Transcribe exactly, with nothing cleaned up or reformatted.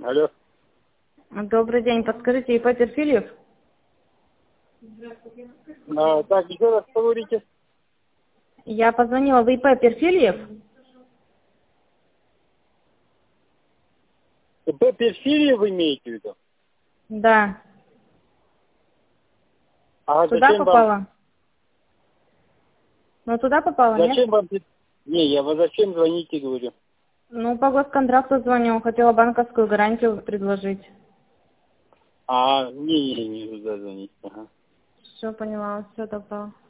Алло. Добрый день. Подскажите, ИП Перфильев? А, так, еще раз говорите. Я позвонила в ИП Перфильев. ИП Перфильев вы имеете в виду? Да. А Туда зачем попала? вам? Ну, туда попала, Зачем нет? вам? Не, я вас зачем звоните, говорю. Ну, по госконтракту звоню. Хотела банковскую гарантию предложить. А, не, не, не, туда звоните. Ага. Все поняла. Все, тогда.